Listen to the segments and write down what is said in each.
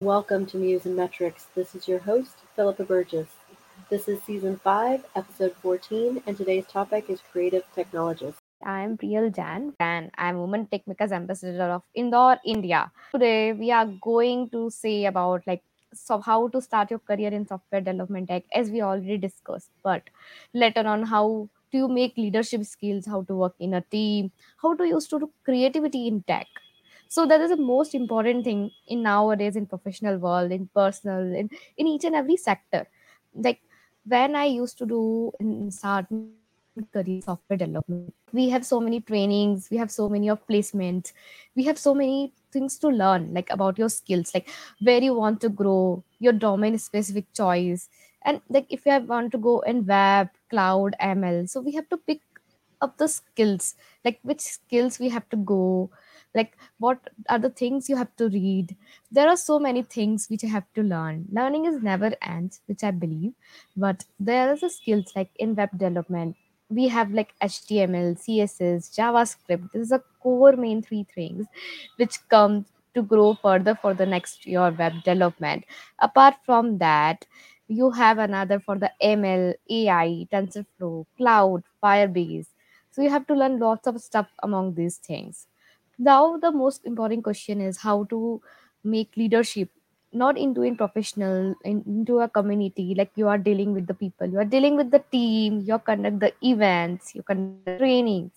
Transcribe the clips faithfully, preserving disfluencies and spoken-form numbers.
Welcome to Muse and Metrics. This is your host, Philippa Burgess. This is season five, episode fourteen, and today's topic is creative technologists. I am Priyal Jan and I'm Women Techmakers Ambassador of Indore, India. Today we are going to say about like so how to start your career in software development tech as we already discussed, but later on how to make leadership skills, how to work in a team, how to use to do creativity in tech. So that is the most important thing in nowadays in professional world, in personal, in, in each and every sector. Like when I used to do in start my career in software development, like we have so many trainings, we have so many of placements, we have so many things to learn like about your skills, like where you want to grow, your domain specific choice, and like if you want to go in web, cloud, M L, so we have to pick up the skills, like which skills we have to go, like what are the things you have to read. There are so many things which you have to learn. Learning is never ends, which I believe. But there are the skills like in web development we have like H T M L, C S S, JavaScript. This is a core main three things which come to grow further for the next your web development. Apart from that, you have another for the M L, A I, TensorFlow, cloud, Firebase. So you have to learn lots of stuff among these things. Now the most important question is how to make leadership not into a professional in, into a community, like you are dealing with the people, you are dealing with the team, you conduct the events, you conduct the trainings.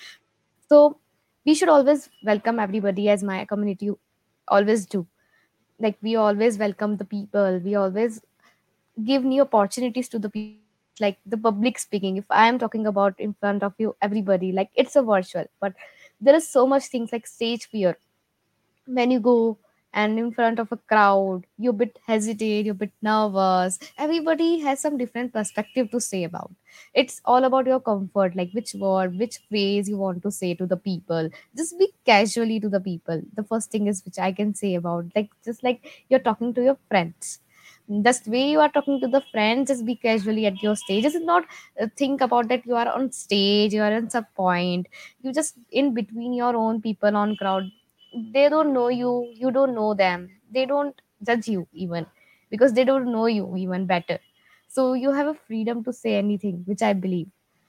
So we should always welcome everybody as my community always do. Like we always welcome the people, we always give new opportunities to the people. It's like the public speaking. If I am talking about in front of you, everybody, like it's a virtual, but there is so much things like stage fear. When you go and in front of a crowd, you're a bit hesitate, you're a bit nervous. Everybody has some different perspective to say about. It's all about your comfort, like which word, which phrase you want to say to the people. Just speak casually to the people. The first thing is which I can say about, like just like you're talking to your friends. Just way you are talking to the friends, just be casually at your stage. Just not uh, think about that you are on stage, you are on some point. You just in between your own people on crowd. They don't know you, you don't know them, they don't judge you even because they don't know you even better. So you have a freedom to say anything, which I believe.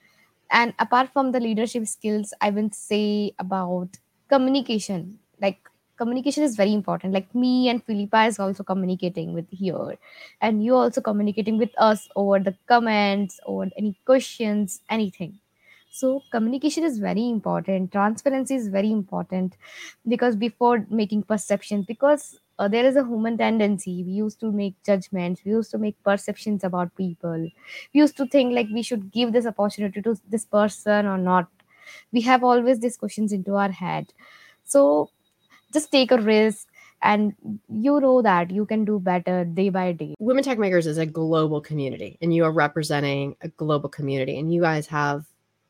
And apart from the leadership skills, I will say about communication. Like communication is very important. Like me and Philippa is also communicating with here, and you also communicating with us over the comments, over any questions, anything. So communication is very important, transparency is very important, because before making perceptions, because uh, there is a human tendency, we used to make judgments, we used to make perceptions about people, we used to think like we should give this opportunity to this person or not. We have always these questions into our head. So just take a risk, and you know that you can do better day by day. Women Tech Makers is a global community, and you are representing a global community, and you guys have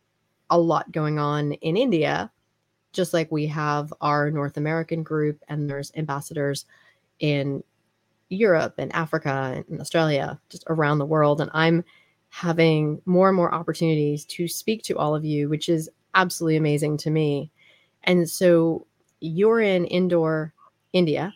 a lot going on in India, just like we have our North American group, and there's ambassadors in Europe and Africa and Australia, just around the world. And I'm having more and more opportunities to speak to all of you, which is absolutely amazing to me. And so you're in Indore, India,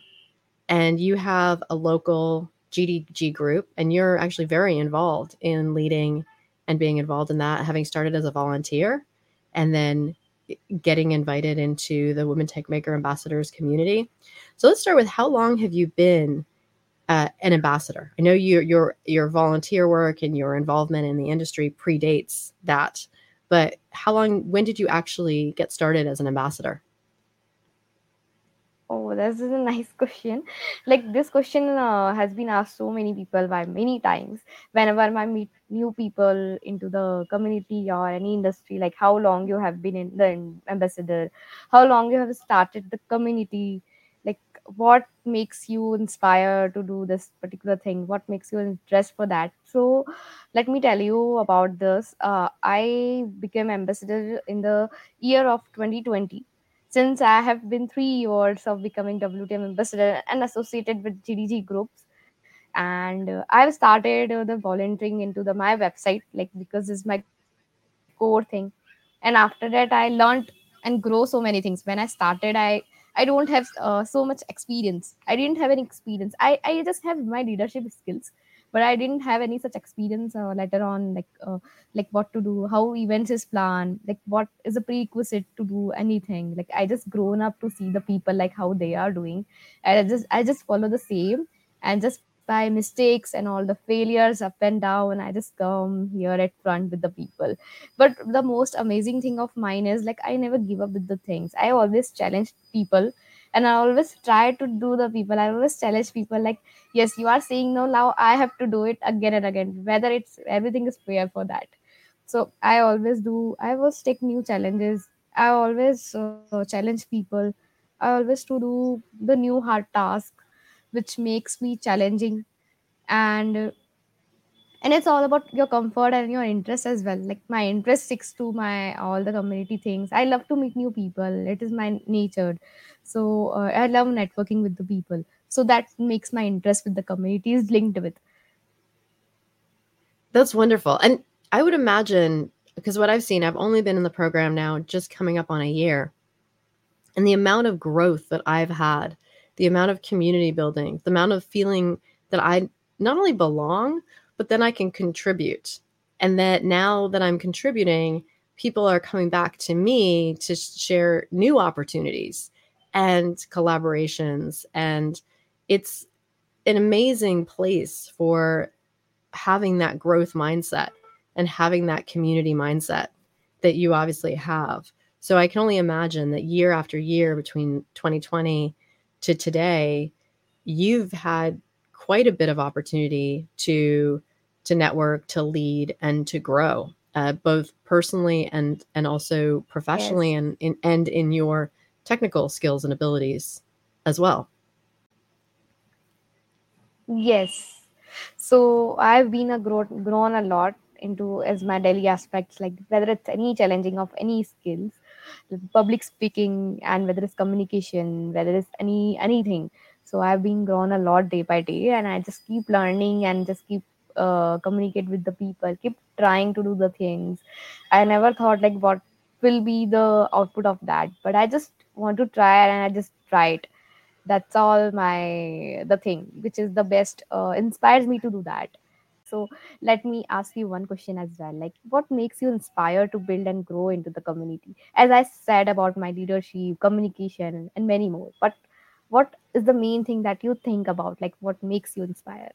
and you have a local G D G group, and you're actually very involved in leading and being involved in that, having started as a volunteer and then getting invited into the Women Tech Maker Ambassadors community. So let's start with, how long have you been uh, an ambassador? I know your your your volunteer work and your involvement in the industry predates that, but how long? When did you actually get started as an ambassador? Oh, this is a nice question. Like this question uh, has been asked so many people by many times. Whenever I meet new people into the community or any industry, like how long you have been in the am- ambassador, how long you have started the community, like what makes you inspire to do this particular thing, what makes you interest for that. So let me tell you about this. Uh, I became ambassador in the year of twenty twenty, since I have been three years of becoming W T M ambassador and associated with G D G groups. And uh, I've started uh, the volunteering into the my website, like because this is my core thing. And after that, I learned and grow so many things. When I started, I I don't have uh, so much experience. I didn't have any experience. I, I just have my leadership skills, but I didn't have any such experience uh, later on, like uh, like what to do, how events is planned, like what is a prerequisite to do anything. Like I just grown up to see the people like how they are doing, and I just I just follow the same, and just by mistakes and all the failures up and down, I just come here at front with the people. But the most amazing thing of mine is like I never give up with the things. I always challenge people, and I always try to do the people. I always challenge people like, yes, you are saying no, now I have to do it again and again, whether it's everything is fair for that. So I always do. I always take new challenges. I always uh, challenge people. I always to do the new hard task, which makes me challenging. And and it's all about your comfort and your interest as well. Like my interest sticks to my all the community things. I love to meet new people. It is my nature. So uh, I love networking with the people, so that makes my interest with the community is linked with. That's wonderful. And I would imagine, because what I've seen, I've only been in the program now just coming up on a year. And the amount of growth that I've had, the amount of community building, the amount of feeling that I not only belong, but then I can contribute. And that now that I'm contributing, people are coming back to me to share new opportunities and collaborations. And it's an amazing place for having that growth mindset and having that community mindset that you obviously have. So I can only imagine that year after year between twenty twenty to today, you've had quite a bit of opportunity to to network, to lead, and to grow, uh, both personally and and also professionally, Yes. and in and in your technical skills and abilities as well. Yes. So I've been a grown grown a lot into as my daily aspects, like whether it's any challenging of any skills, like public speaking, and whether it's communication, whether it's any anything. So I've been grown a lot day by day, and I just keep learning and just keep uh, communicate with the people, keep trying to do the things. I never thought like what will be the output of that, but I just want to try and I just try it. That's all my the thing which is the best uh, inspires me to do that. So let me ask you one question as well, like what makes you inspired to build and grow into the community? As I said about my leadership, communication, and many more, but what is the main thing that you think about, like what makes you inspired?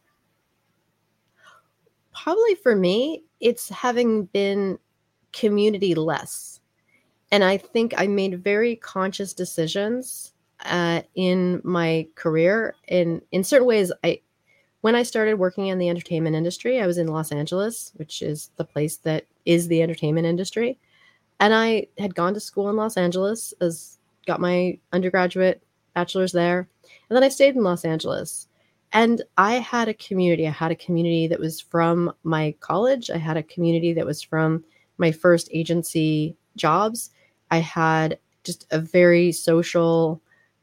Probably for me, it's having been community less. And I think I made very conscious decisions uh, in my career. In in certain ways, I when I started working in the entertainment industry, I was in Los Angeles, which is the place that is the entertainment industry. And I had gone to school in Los Angeles, as got my undergraduate bachelor's there. And then I stayed in Los Angeles. And I had a community. I had a community that was from my college. I had a community that was from my first agency jobs. I had just a very social,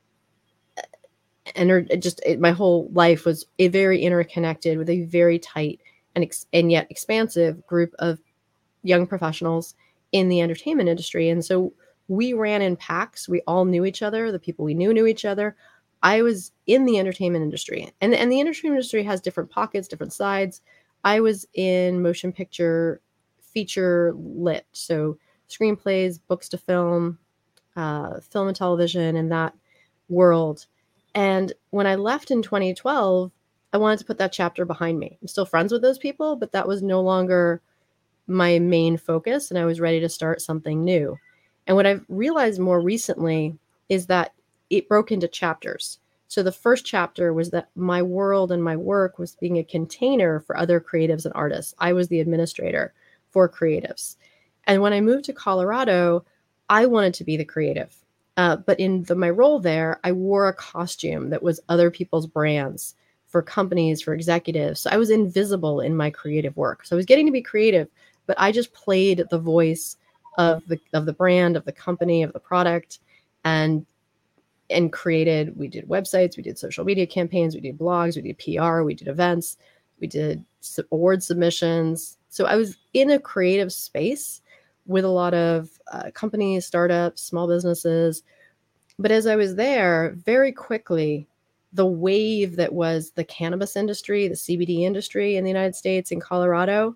and just it, my whole life was a very interconnected with a very tight and ex- and yet expansive group of young professionals in the entertainment industry. And so we ran in packs. We all knew each other. The people we knew knew each other. I was in the entertainment industry, and, and the entertainment industry has different pockets, different sides. I was in motion picture, feature lit, so screenplays, books to film, uh, film and television, and that world. And when I left in twenty twelve, I wanted to put that chapter behind me. I'm still friends with those people, but that was no longer my main focus, and I was ready to start something new. And what I've realized more recently is that it broke into chapters. So the first chapter was that my world and my work was being a container for other creatives and artists. I was the administrator for creatives. And when I moved to Colorado, I wanted to be the creative. Uh, but in the, my role there, I wore a costume that was other people's brands for companies, for executives. So I was invisible in my creative work. So I was getting to be creative, but I just played the voice of the of the brand, of the company, of the product, and and created. We did websites, we did social media campaigns, we did blogs, we did P R, we did events, we did award submissions. So I was in a creative space with a lot of uh, companies, startups, small businesses, But as I was there, very quickly, the wave that was the cannabis industry, the C B D industry in the United States, in Colorado,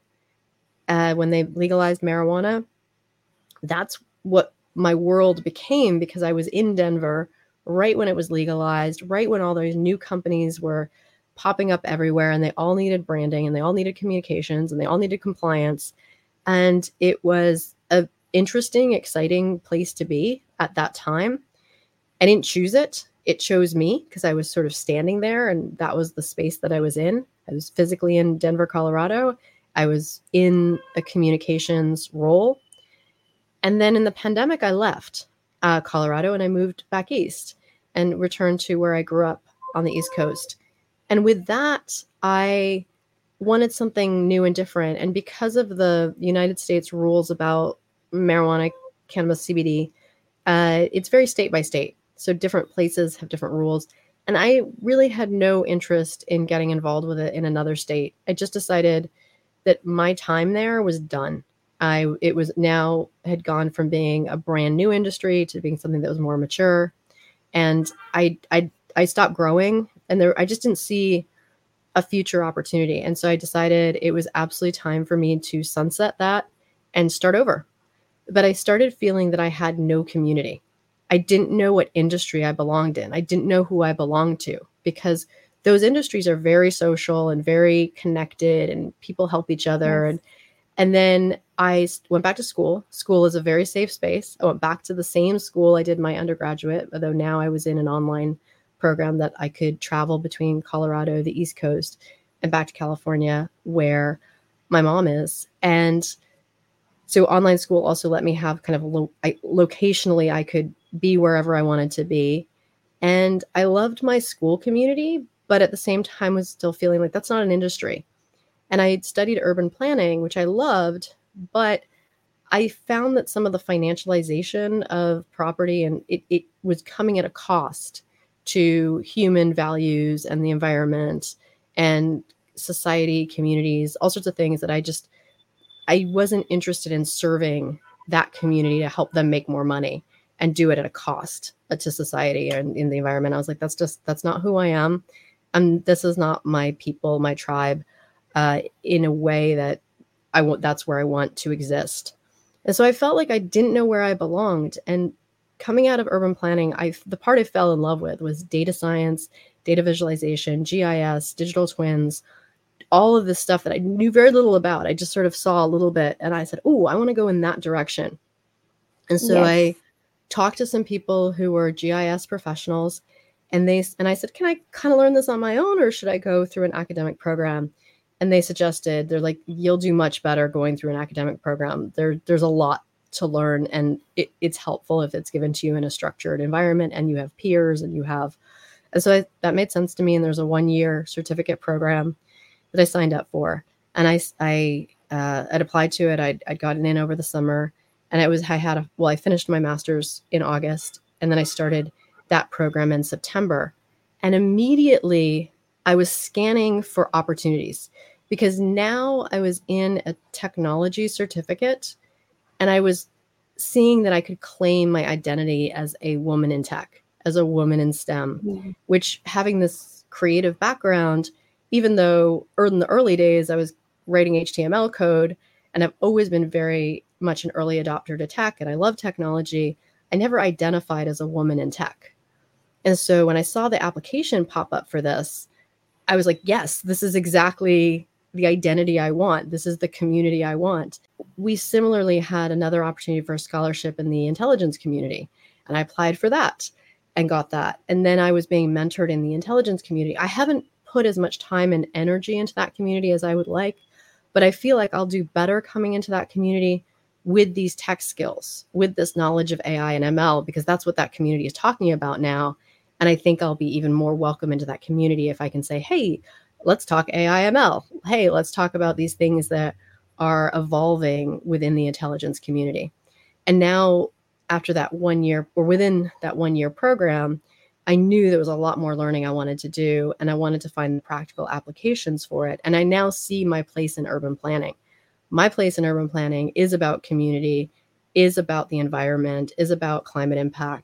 uh, when they legalized marijuana, that's what my world became, because I was in Denver right when it was legalized, right when all those new companies were popping up everywhere, and they all needed branding, and they all needed communications, and they all needed compliance. And it was a interesting, exciting place to be at that time. I didn't choose it. It chose me, because I was sort of standing there, and that was the space that I was in. I was physically in Denver, Colorado. I was in a communications role. And then in the pandemic, I left uh, Colorado, and I moved back east and returned to where I grew up on the East Coast. And with that, I wanted something new and different. And because of the United States rules about marijuana, cannabis, C B D, uh, it's very state by state. So different places have different rules. And I really had no interest in getting involved with it in another state. I just decided that my time there was done. I it was now had gone from being a brand new industry to being something that was more mature. And I I I stopped growing, and there I just didn't see a future opportunity. And so I decided it was absolutely time for me to sunset that and start over. But I started feeling that I had no community. I didn't know what industry I belonged in. I didn't know who I belonged to, because those industries are very social and very connected, and people help each other. Yes. And and then I went back to school. School is a very safe space. I went back to the same school I did my undergraduate, although now I was in an online program that I could travel between Colorado, the East Coast, and back to California, where my mom is. And so online school also let me have kind of a lo- I, locationally, I could be wherever I wanted to be. And I loved my school community, but at the same time was still feeling like that's not an industry. And I studied urban planning, which I loved, but I found that some of the financialization of property, and it, it was coming at a cost to human values and the environment and society, communities, all sorts of things that I just, I wasn't interested in serving that community to help them make more money and do it at a cost to society and in the environment. I was like, that's just, that's not who I am. And this is not my people, my tribe, uh, in a way that I want, that's where I want to exist. And so I felt like I didn't know where I belonged. And coming out of urban planning, I, the part I fell in love with was data science, data visualization, G I S, digital twins, all of this stuff that I knew very little about. I just sort of saw a little bit, and I said, oh, I want to go in that direction. And so yes. I talked to some people who were G I S professionals, and they and I said, can I kind of learn this on my own, or should I go through an academic program? And they suggested, they're like, you'll do much better going through an academic program. There, there's a lot to learn, and it, it's helpful if it's given to you in a structured environment and you have peers and you have, and so I, that made sense to me. And there's a one-year certificate program that I signed up for, and I, I, uh, I'd applied to it. I'd, I'd gotten in over the summer, and it was, I had a, well, I finished my master's in August, and then I started that program in September, and immediately I was scanning for opportunities, because now I was in a technology certificate, and I was seeing that I could claim my identity as a woman in tech, as a woman in STEM, mm-hmm. which, having this creative background, even though in the early days I was writing H T M L code, and I've always been very much an early adopter to tech, and I love technology, I never identified as a woman in tech. And so when I saw the application pop up for this, I was like, yes, this is exactly the identity I want. This is the community I want. We similarly had another opportunity for a scholarship in the intelligence community, and I applied for that and got that. And then I was being mentored in the intelligence community. I haven't put as much time and energy into that community as I would like, but I feel like I'll do better coming into that community with these tech skills, with this knowledge of A I and M L, because that's what that community is talking about now. And I think I'll be even more welcome into that community if I can say, hey, let's talk A I M L. Hey, let's talk about these things that are evolving within the intelligence community. And now, after that one year, or within that one year program, I knew there was a lot more learning I wanted to do, and I wanted to find practical applications for it. And I now see my place in urban planning. My place in urban planning is about community, is about the environment, is about climate impact.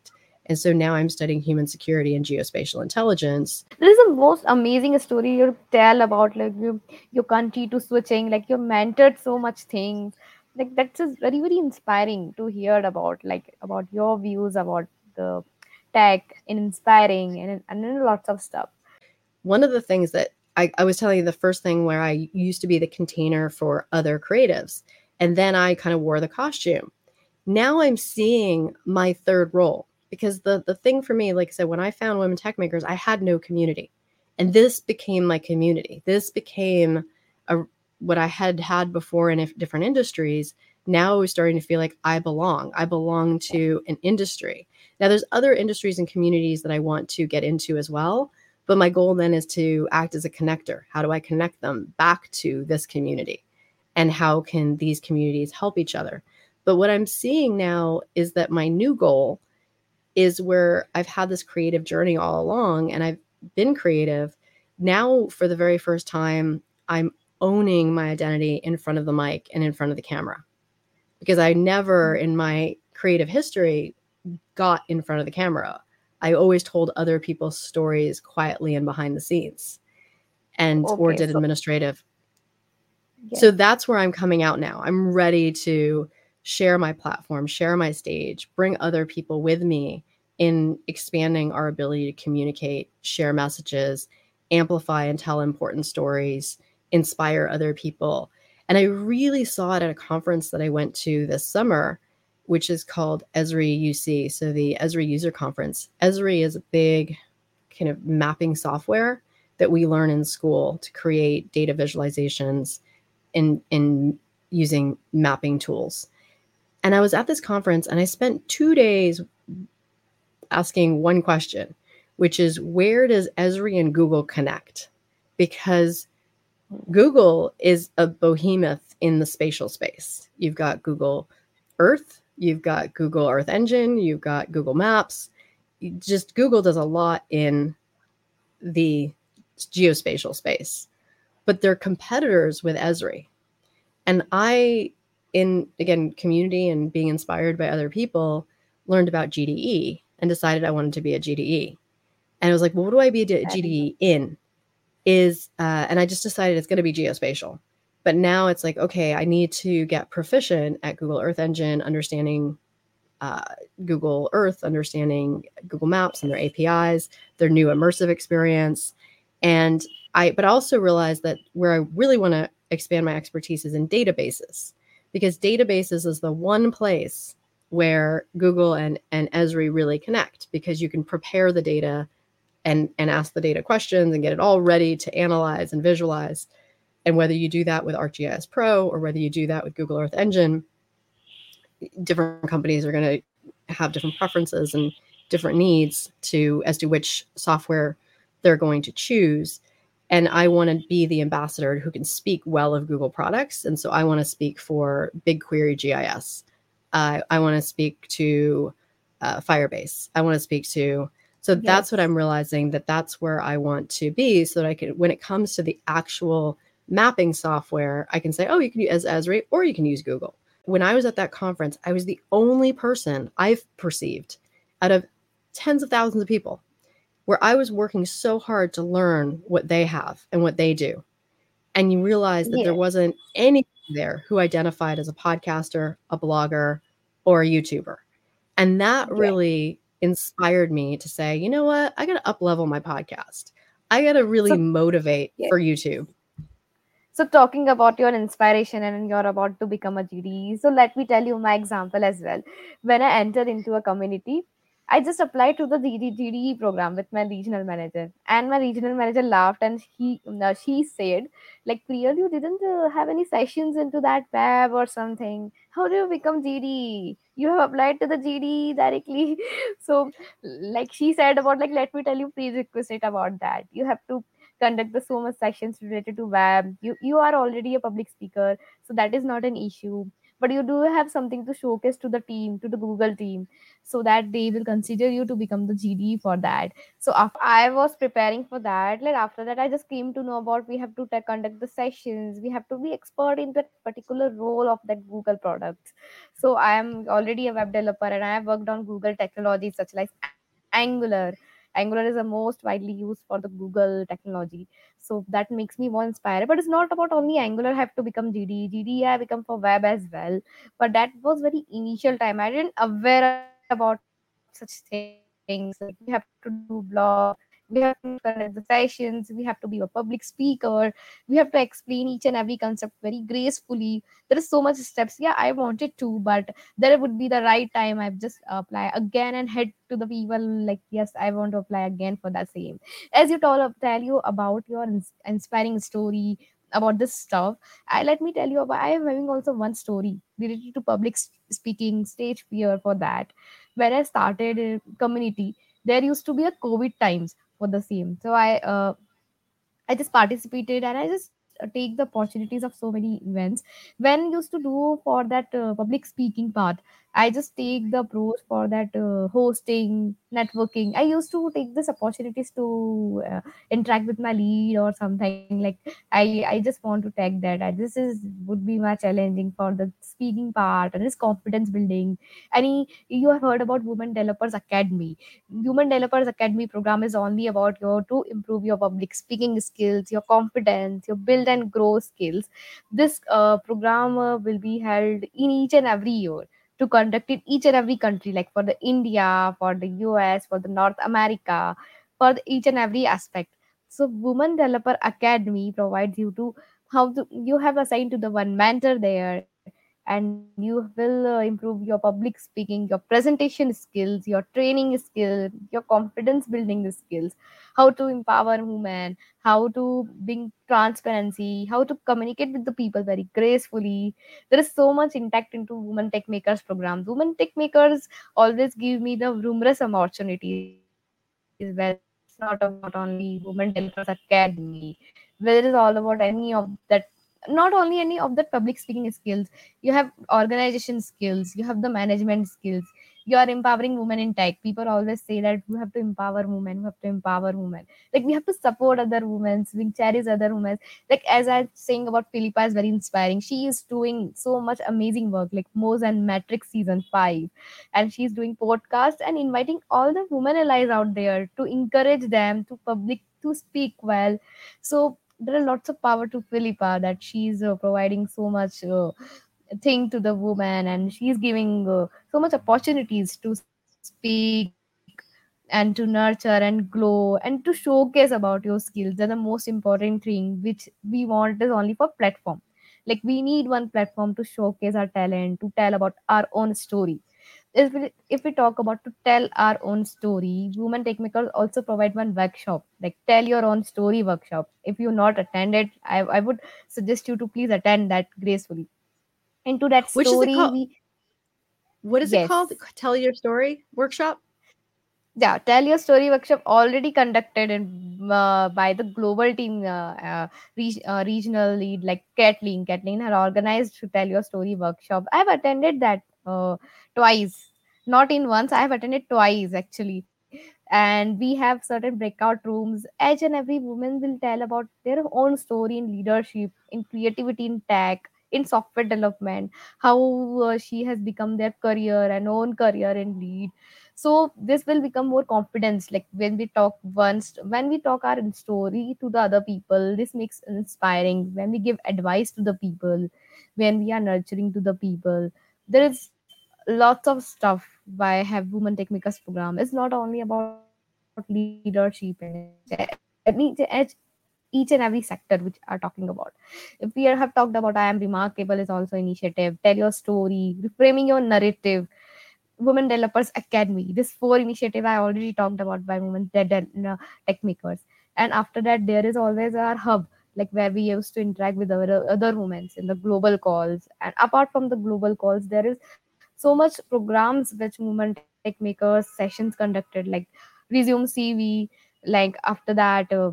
And so now I'm studying human security and geospatial intelligence. This is the most amazing story you tell about like you, your country to switching, like you mentored so much things. Like that's just very, very inspiring to hear about, like about your views about the tech and inspiring and, and then lots of stuff. One of the things that I, I was telling you, the first thing where I used to be the container for other creatives, and then I kind of wore the costume. Now I'm seeing my third role, because the the thing for me, like I said, when I found Women Tech Makers, I had no community, and this became my community. This became a what I had had before in different industries. Now I was starting to feel like I belong. I belong to an industry. Now there's other industries and communities that I want to get into as well. But my goal then is to act as a connector. How do I connect them back to this community? And how can these communities help each other? But what I'm seeing now is that my new goal is where I've had this creative journey all along, and I've been creative. Now, for the very first time, I'm owning my identity in front of the mic and in front of the camera. Because I never in my creative history got in front of the camera. I always told other people's stories quietly and behind the scenes, and okay, or did so, administrative. Yes. So that's where I'm coming out now. I'm ready to share my platform, share my stage, bring other people with me in expanding our ability to communicate, share messages, amplify and tell important stories, inspire other people. And I really saw it at a conference that I went to this summer, which is called Esri U C, so the Esri User Conference. Esri is a big kind of mapping software that we learn in school to create data visualizations in, in using mapping tools. And I was at this conference and I spent two days asking one question, which is, where does Esri and Google connect? Because Google is a behemoth in the spatial space. You've got Google Earth, you've got Google Earth Engine, you've got Google Maps. Just Google does a lot in the geospatial space, but they're competitors with Esri. And I, in, again, community and being inspired by other people, learned about G D E and decided I wanted to be a G D E. And I was like, well, what do I be a G D E in? Is, uh, and I just decided it's going to be geospatial. But now it's like, okay, I need to get proficient at Google Earth Engine, understanding uh, Google Earth, understanding Google Maps and their A P Is, their new immersive experience. And I, but I also realized that where I really want to expand my expertise is in databases, because databases is the one place where Google and, and Esri really connect, because you can prepare the data and, and ask the data questions and get it all ready to analyze and visualize. And whether you do that with ArcGIS Pro or whether you do that with Google Earth Engine, different companies are going to have different preferences and different needs to as to which software they're going to choose. And I want to be the ambassador who can speak well of Google products. And so I want to speak for BigQuery G I S. Uh, I want to speak to uh, Firebase. I want to speak to, so yes. That's what I'm realizing, that that's where I want to be, so that I can, when it comes to the actual mapping software, I can say, oh, you can use Esri or you can use Google. When I was at that conference, I was the only person I've perceived out of tens of thousands of people where I was working so hard to learn what they have and what they do. And you realize that yeah. there wasn't anyone there who identified as a podcaster, a blogger, or a YouTuber. And that yeah. really inspired me to say, you know what, I got to up-level my podcast. I got to really so, motivate yeah. for YouTube. So talking about your inspiration and you're about to become a G D E, so let me tell you my example as well. When I entered into a community, I just applied to the G D E program with my regional manager, and my regional manager laughed and he uh, she said, like, Priyal, you didn't uh, have any sessions into that web or something. How do you become G D E? You have applied to the G D E directly. So like she said about, like, let me tell you prerequisite about that. You have to conduct the so much sessions related to web. You you are already a public speaker, so that is not an issue. But you do have something to showcase to the team, to the Google team, so that they will consider you to become the G D E for that. So after I was preparing for that, like after that, I just came to know about we have to t- conduct the sessions. We have to be expert in that particular role of that Google product. So I am already a web developer and I have worked on Google technologies such like Angular. Angular is the most widely used for the Google technology. So that makes me more inspired. But it's not about only Angular have to become G D. G D have become for web as well. But that was very initial time. I didn't aware about such things. Like we have to do blog, we have to conduct the sessions, we have to be a public speaker, we have to explain each and every concept very gracefully. There is so much steps. Yeah, I wanted to, but there would be the right time. I just apply again and head to the people like, yes, I want to apply again for that same. As you told, tell you about your ins- inspiring story about this stuff. I let me tell you about. I am having also one story related to public s- speaking, stage fear for that. Where I started a community, there used to be a COVID times for the same. So I uh, I just participated and I just uh, take the opportunities of so many events. When used to do for that uh, public speaking part, I just take the pros for that uh, hosting, networking. I used to take this opportunities to uh, interact with my lead or something like. I I just want to take that. I, this is would be my challenging for the speaking part and this confidence building. Any you have heard about Women Developers Academy. Human Developers Academy program is only about your to improve your public speaking skills, your confidence, your build and grow skills. This uh, program uh, will be held in each and every year to conduct in each and every country, like for the India, for the U S, for the North America, for the each and every aspect. So, Women Developer Academy provides you to how to you have assigned to the one mentor there, and you will uh, improve your public speaking, your presentation skills, your training skill, your confidence building skills, how to empower women, how to bring transparency, how to communicate with the people very gracefully. There is so much intact into Women Tech Makers programs. Women Tech Makers always give me the numerous opportunities where it's not about only Women Developers Academy, where it is all about any of that, not only any of that public speaking skills. You have organization skills, you have the management skills, you are empowering women in tech. People always say that you have to empower women, you have to empower women. Like we have to support other women, we cherish other women. Like as I'm saying about Philippa is very inspiring. She is doing so much amazing work, like Moz and Matrix season five, and she's doing podcasts and inviting all the women allies out there to encourage them to public to speak well. So there are lots of power to Philippa that she's uh, providing so much uh, thing to the woman, and she's giving uh, so much opportunities to speak and to nurture and glow and to showcase about your skills. They're the most important thing which we want is only for platform. Like we need one platform to showcase our talent, to tell about our own story. If we, if we talk about to tell our own story, Women Techmakers also provide one workshop, like tell your own story workshop. If you not attended, I, I would suggest you to please attend that gracefully. Into that Which is it story, called? we What is it yes, called? Tell your story workshop? yeah, tell your story workshop already conducted in uh, by the global team uh, uh, reg- uh, regional lead like Kathleen. Kathleen had organized to tell your story workshop. I've attended that uh, twice, not in once. I have attended twice actually, and we have certain breakout rooms. Each and every woman will tell about their own story in leadership, in creativity, in tech, in software development, how uh, she has become their career and own career in lead. So this will become more confidence, like when we talk once when we talk our story to the other people, this makes inspiring. When we give advice to the people, when we are nurturing to the people, there is lots of stuff why have Women Tech Makers program. It's not only about leadership in each, each, each and every sector which are talking about. If we have talked about I am remarkable is also initiative, tell your story, reframing your narrative. Women Developers Academy. This four initiative I already talked about by Women De- De- no, Tech Makers. And after that, there is always our hub, like where we used to interact with our other women in the global calls. And apart from the global calls, there is so much programs which Women Tech Makers sessions conducted, like resume C V, like after that. Uh,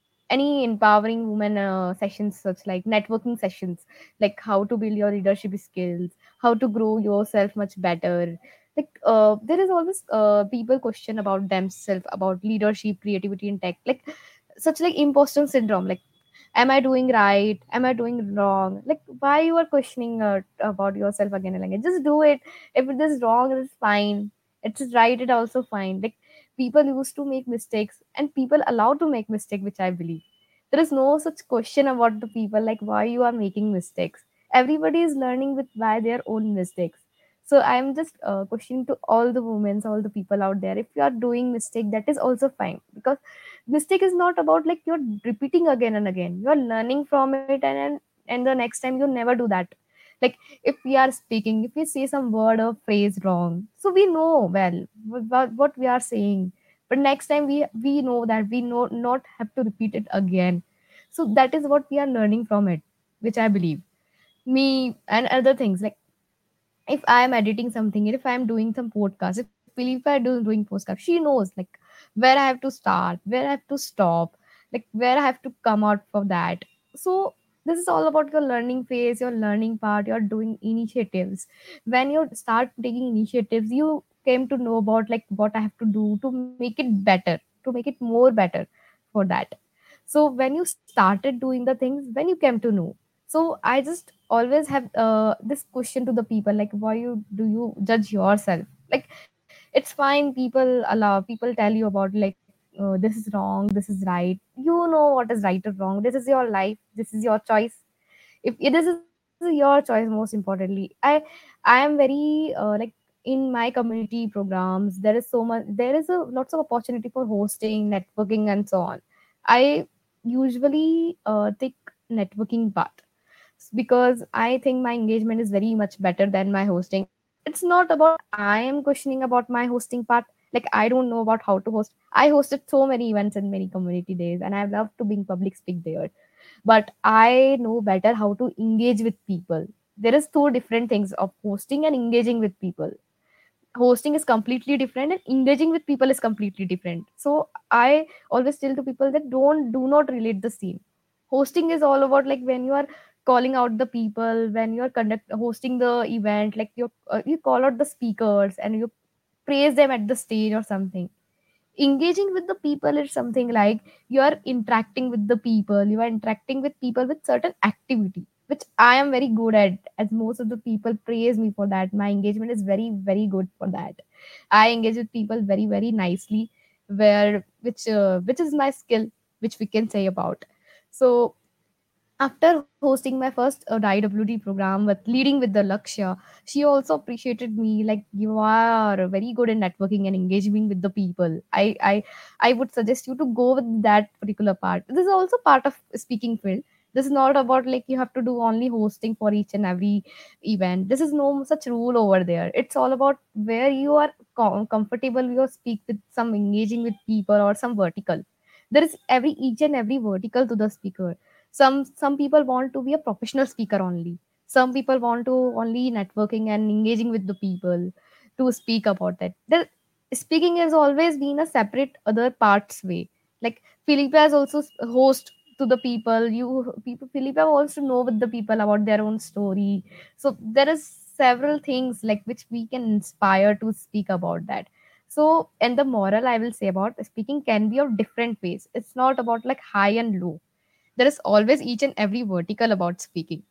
any empowering women uh, sessions such like networking sessions, like how to build your leadership skills, how to grow yourself much better. Like uh, there is always uh, people question about themselves about leadership, creativity in tech, like such like imposter syndrome, like am I doing right, am I doing wrong, like why you are questioning uh, about yourself again and again. Just do it. If it is wrong, it's fine. It's right, it also fine. Like people used to make mistakes and people allowed to make mistake, which I believe. There is no such question about the people like why you are making mistakes. Everybody is learning with by their own mistakes. So I'm just uh, questioning to all the women, all the people out there, if you are doing mistake, that is also fine, because mistake is not about like you're repeating again and again. You're learning from it, and and, and the next time you never do that. Like if we are speaking, if we say some word or phrase wrong, so we know well what, what we are saying, but next time we we know that we know not have to repeat it again. So that is what we are learning from it, which I believe. Me and other things, like if I am editing something, if I am doing some podcast, if Philippa is doing podcast, she knows like where I have to start, where I have to stop, like where I have to come out for that. So this is all about your learning phase, your learning part. You're doing initiatives. When you start taking initiatives, you came to know about like what I have to do to make it better, to make it more better for that. So when you started doing the things, when you came to know. So I just always have uh, this question to the people, like why you do you judge yourself? Like it's fine, people allow, people tell you about like uh, this is wrong, this is right. You know what is right or wrong. This is your life, this is your choice. If it is your choice, most importantly, i i am very uh, like in my community programs, there is so much, there is a lots of opportunity for hosting, networking, and so on. I usually uh, take networking part, because I think my engagement is very much better than my hosting. It's not about I am questioning about my hosting part. Like I don't know about how to host. I hosted so many events and many community days, and I love to being public speak there. But I know better how to engage with people. There is two different things of hosting and engaging with people. Hosting is completely different and engaging with people is completely different. So I always tell to people that don't do not relate the same. Hosting is all about like when you are calling out the people, when you are conduct hosting the event, like you uh, you call out the speakers and you praise them at the stage or something. Engaging with the people is something like you are interacting with the people, you are interacting with people with certain activity, which I am very good at, as most of the people praise me for that. My engagement is very very good for that. I engage with people very very nicely, where which uh, which is my skill, which we can say about. So after hosting my first uh, I W D program with leading with the Lakshya, she also appreciated me like you are very good in networking and engaging with the people. I I I would suggest you to go with that particular part. This is also part of speaking field. This is not about like you have to do only hosting for each and every event. This is no such rule over there. It's all about where you are com- comfortable. You speak with some engaging with people or some vertical. There is every each and every vertical to the speaker. Some some people want to be a professional speaker only. Some people want to only networking and engaging with the people to speak about that. The speaking has always been a separate other parts way. Like Philippa has also s- host to the people. You people Philippa wants to know with the people about their own story. So there is several things like which we can inspire to speak about that. So and the moral I will say about speaking can be of different ways. It's not about like high and low. There is always each and every vertical about speaking.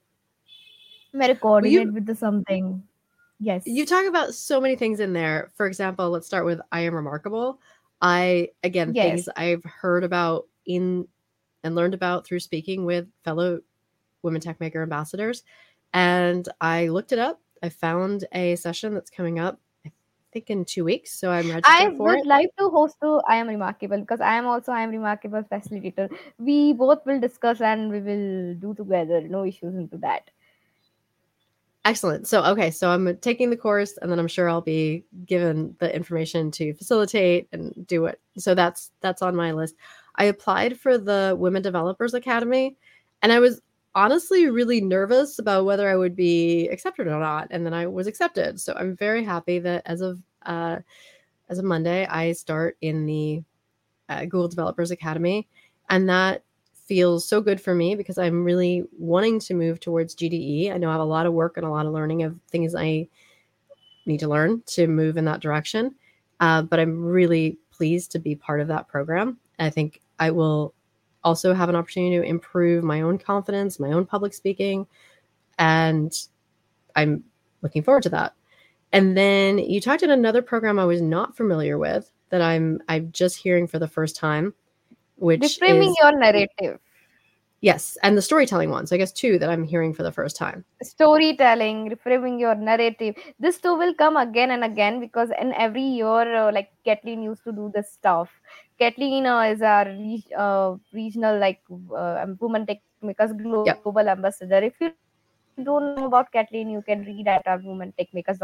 Where Well, coordinate you with the something. you Yes. talk about so many things in there. For example, let's start with I am remarkable. I again Yes. things I've heard about in and learned about through speaking with fellow Women Tech Maker ambassadors. And I looked it up. I found a session that's coming up, I think in two weeks. So I'm I registered for would it. like to host to I am remarkable, because I am also I am remarkable facilitator. We both will discuss and we will do together. No issues into that. Excellent. So, okay, so I'm taking the course and then I'm sure I'll be given the information to facilitate and do it. So that's that's on my list. I applied for the Women Developers Academy and I was honestly really nervous about whether I would be accepted or not, and then I was accepted. So I'm very happy that as of uh as of Monday I start in the uh, Google Developers Academy, and that feels so good for me because I'm really wanting to move towards G D E. I know I have a lot of work and a lot of learning of things I need to learn to move in that direction, uh, but I'm really pleased to be part of that program. I think I will also have an opportunity to improve my own confidence, my own public speaking, and I'm looking forward to that. And then you talked about another program I was not familiar with, that I'm I'm just hearing for the first time, which Reframing is your narrative. yes, and the storytelling one. So I guess two that I'm hearing for the first time. Storytelling, reframing your narrative. This too will come again and again because in every year, uh, like Kathleen used to do this stuff. Kathleen uh, is our re- uh, regional like uh, woman tech makers global Yep. ambassador. If you don't know about Kathleen, you can read at our women tech makers dot com page.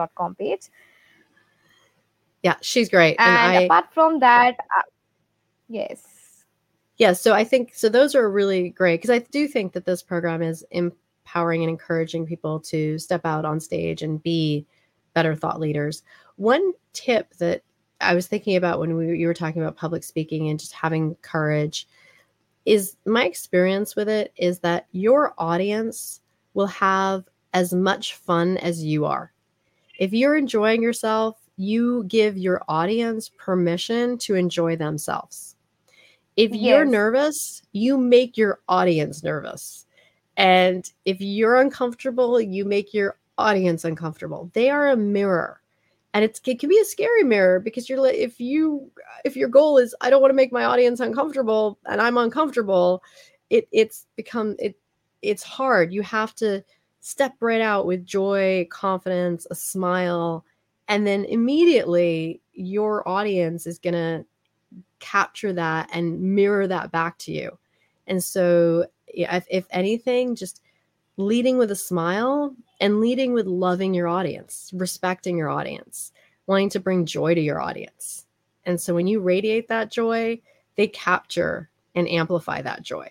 Yeah, she's great. And And I apart from that, uh, yes, yeah, so I think so those are really great because I do think that this program is empowering and encouraging people to step out on stage and be better thought leaders. One tip that I was thinking about when we you were talking about public speaking and just having courage is my experience with it is that your audience will have as much fun as you are. If you're enjoying yourself, you give your audience permission to enjoy themselves. If you're yes, nervous, you make your audience nervous. And if you're uncomfortable, you make your audience uncomfortable. They are a mirror. And it's, it can be a scary mirror because you're like, if you, if your goal is, I don't want to make my audience uncomfortable and I'm uncomfortable, it it's become, it, it's hard. You have to step right out with joy, confidence, a smile, and then immediately your audience is going to capture that and mirror that back to you. And so yeah, if, if anything, just leading with a smile and leading with loving your audience, respecting your audience, wanting to bring joy to your audience. And so when you radiate that joy, they capture and amplify that joy.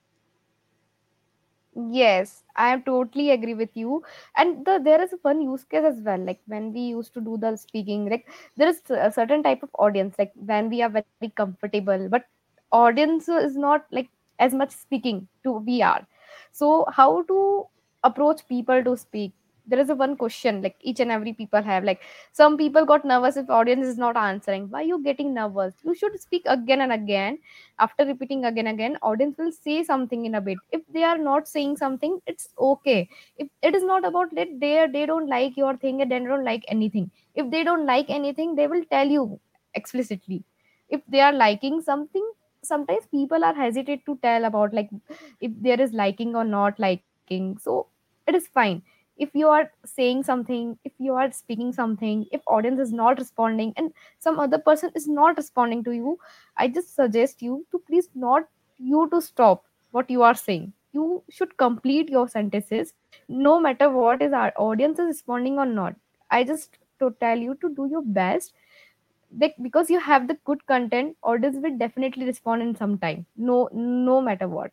yes, I totally agree with you. And the there is one use case as well. Like when we used to do the speaking, like there is a certain type of audience. Like when we are very comfortable, but audience is not like as much speaking to we are. So how to approach people to speak? There is a one question like each and every people have. Like some people got nervous if audience is not answering. Why you getting nervous? You should speak again and again. After repeating again and again, audience will say something in a bit. If they are not saying something, it's okay. If it is not about that they they don't like your thing and they don't like anything. If they don't like anything, they will tell you explicitly. If they are liking something, sometimes people are hesitate to tell about like if there is liking or not liking. So it is fine. If you are saying something, if you are speaking something, if audience is not responding and some other person is not responding to you, I just suggest you to please not you to stop what you are saying. You should complete your sentences no matter what is our audience is responding or not. I just to tell you to do your best. Like, because you have the good content, audience will definitely respond in some time. No, no matter what.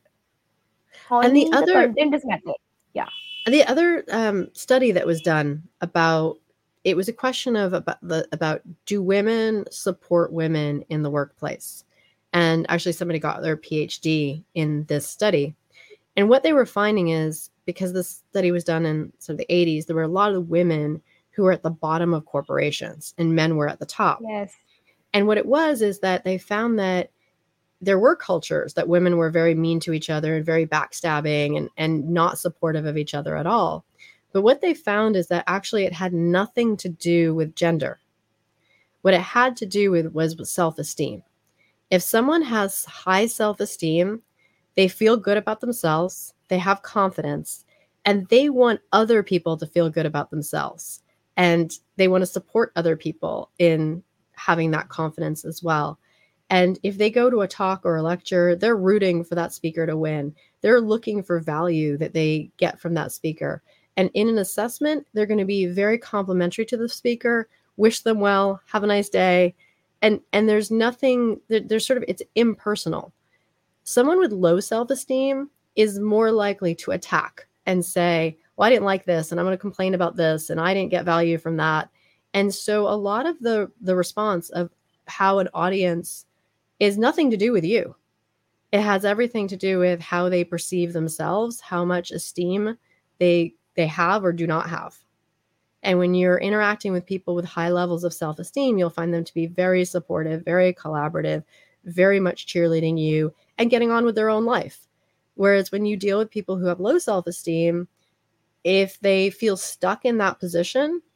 And the Only the other content is matter. Yeah. the other um, study that was done about it was a question of about the about do women support women in the workplace, and actually somebody got their PhD in this study, and what they were finding is because this study was done in sort of the eighties, there were a lot of women who were at the bottom of corporations and men were at the top. Yes. And what it was is that they found that there were cultures that women were very mean to each other and very backstabbing and, and not supportive of each other at all. But what they found is that actually it had nothing to do with gender. What it had to do with was with self-esteem. If someone has high self-esteem, they feel good about themselves, they have confidence, and they want other people to feel good about themselves. And they want to support other people in having that confidence as well. And if they go to a talk or a lecture, they're rooting for that speaker to win. They're looking for value that they get from that speaker. And in an assessment, they're going to be very complimentary to the speaker, wish them well, have a nice day. And, and there's nothing, there, there's sort of, it's impersonal. Someone with low self-esteem is more likely to attack and say, well, I didn't like this and I'm going to complain about this and I didn't get value from that. And so a lot of the, the response of how an audience is nothing to do with you. It has everything to do with how they perceive themselves, how much esteem they they have or do not have. And when you're interacting with people with high levels of self-esteem, you'll find them to be very supportive, very collaborative, very much cheerleading you and getting on with their own life. Whereas when you deal with people who have low self-esteem, if they feel stuck in that position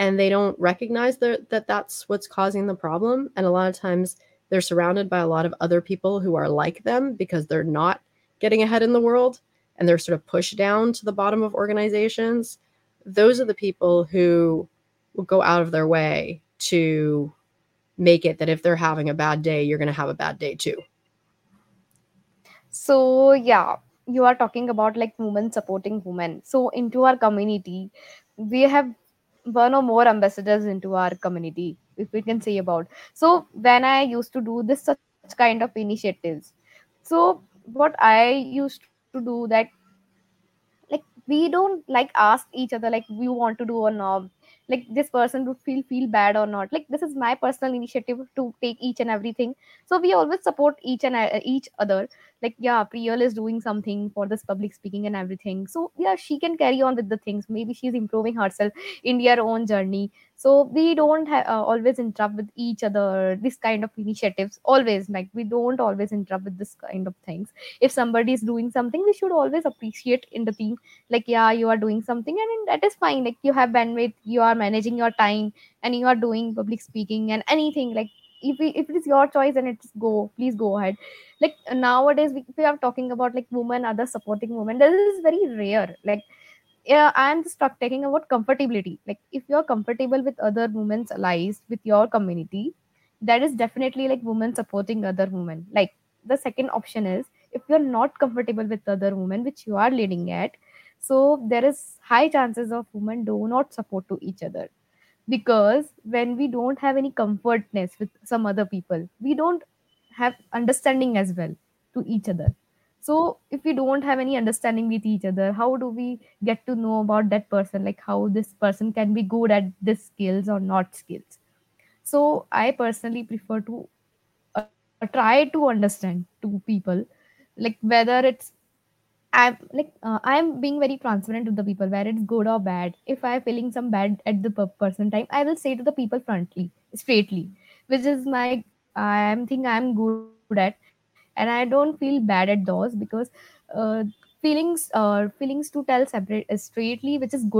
and they don't recognize that, that that's what's causing the problem. And a lot of times they're surrounded by a lot of other people who are like them because they're not getting ahead in the world, and they're sort of pushed down to the bottom of organizations. Those are the people who will go out of their way to make it that if they're having a bad day, you're going to have a bad day too. So yeah, you are talking about like women supporting women. So into our community, we have one or more ambassadors into our community, if we can say about. So when I used to do this such kind of initiatives, so what I used to do that, like we don't like ask each other like we want to do or not, like this person would feel feel bad or not, like this is my personal initiative to take each and everything. So we always support each and uh, each other, like yeah, Priyal is doing something for this public speaking and everything, so yeah, she can carry on with the things, maybe she's improving herself in their own journey. So we don't ha- uh, always interrupt with each other this kind of initiatives, always, like we don't always interrupt with this kind of things. If somebody is doing something, we should always appreciate in the team, like yeah, you are doing something and that is fine, like you have bandwidth, you are managing your time, and you are doing public speaking and anything, like if, we, if it is your choice and it's go, please go ahead. Like nowadays we, we are talking about like women, other supporting women, this is very rare. Like yeah, I'm just talk, talking about comfortability, like if you're comfortable with other women's allies with your community, that is definitely like women supporting other women. Like the second option is, if you're not comfortable with other women which you are leading at, so there is high chances of women do not support to each other, because when we don't have any comfortness with some other people, we don't have understanding as well to each other. So if we don't have any understanding with each other, how do we get to know about that person, like how this person can be good at this skills or not skills? So I personally prefer to uh, try to understand to people, like whether it's, I'm like uh, I'm being very transparent with the people, where it's good or bad. If I'm feeling some bad at the per- person time, I will say to the people frankly, straightly, which is my I'm think I'm good at, and I don't feel bad at those, because uh, feelings uh, feelings to tell separate uh, straightly, which is good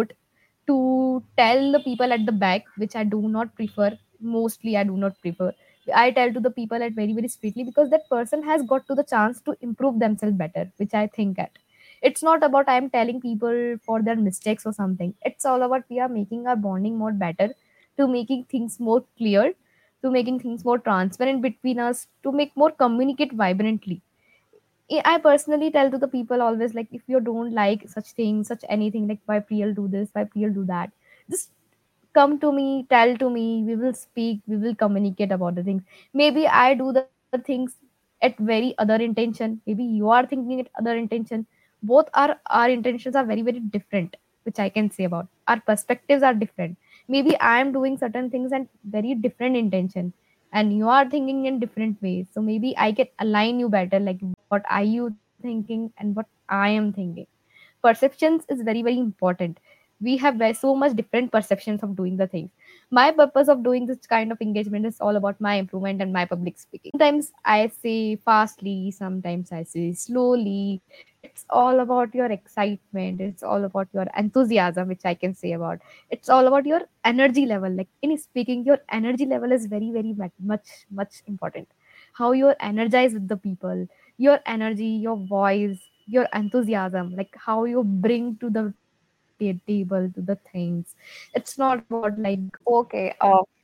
to tell the people at the back, which I do not prefer. Mostly I do not prefer. I tell to the people at very very straightly, because that person has got to the chance to improve themselves better, which I think at. It's not about I'm telling people for their mistakes or something. It's all about we are making our bonding more better, to making things more clear, to making things more transparent between us, to make more communicate vibrantly. I I personally tell to the people always, like if you don't like such things, such anything, like why Priyal do this, why Priyal do that, just come to me, tell to me, we will speak, we will communicate about the things. Maybe I do the things at very other intention, maybe you are thinking at other intention. Both our our intentions are very very different, which I can say about. Our perspectives are different. Maybe I am doing certain things and very different intention, and you are thinking in different ways, so maybe I can align you better, like what are you thinking and what I am thinking. Perceptions is very very important. We have very, so much different perceptions of doing the things. My purpose of doing this kind of engagement is all about my improvement and my public speaking. Sometimes I say fastly, sometimes I say slowly. It's all about your excitement, it's all about your enthusiasm, which I can say about. It's all about your energy level. Like in speaking, your energy level is very very much much much important. How you're energized with the people, your energy, your voice, your enthusiasm, like how you bring to the ta- table, to the things. It's not about like okay, uh,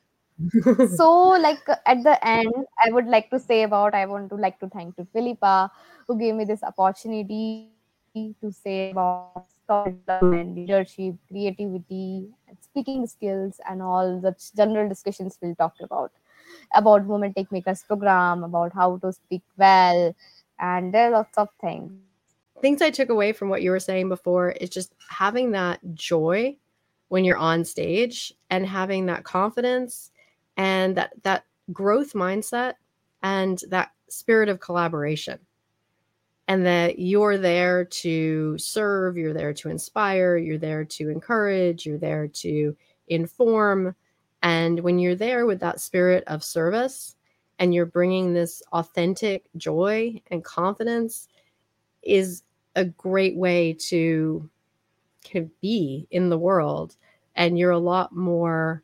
so like uh, at the end, I would like to say about, I want to like to thank to Philippa, who gave me this opportunity to say about soft development, leadership, creativity, and speaking skills, and all the general discussions we'll talk about about Women Take Makers program, about how to speak well, and there are lots of things. Things I took away from what you were saying before is just having that joy when you're on stage, and having that confidence, and that that growth mindset, and that spirit of collaboration, and that you're there to serve, you're there to inspire, you're there to encourage, you're there to inform. And when you're there with that spirit of service, and you're bringing this authentic joy and confidence, is a great way to kind of be in the world and you're a lot more